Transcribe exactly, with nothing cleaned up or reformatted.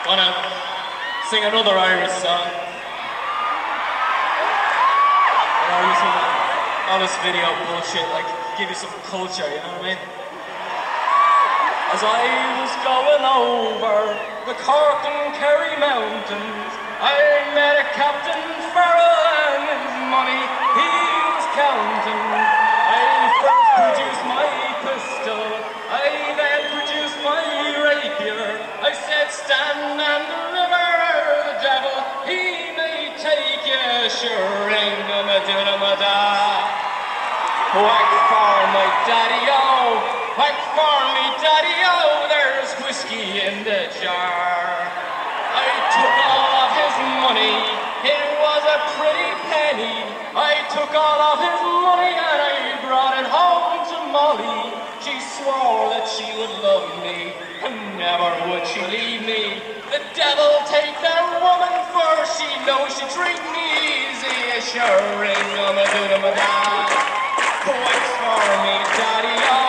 Wanna sing another Irish song? You know, using all this video bullshit, like, give you some culture, you know what I mean? As I was going over the Cork and Kerry mountains, I met a Captain Farrell and his money he was counting. I first produced my pistol, I then produced my rapier. I said, stand and deliver, the devil, he may take you, sure, ring-a-ma-doo-da-ma-da. Whack for my daddy-o, whack for me daddy-o, there's whiskey in the jar. I took all of his money, it was a pretty penny. I took all of his money and I brought it home to Molly. She swore that she would love me, and never would she leave me. The devil take that woman, for she knows she treat me easy. Sure, ring-a-ma-doo-da-ma-da. What's for me, daddy-o?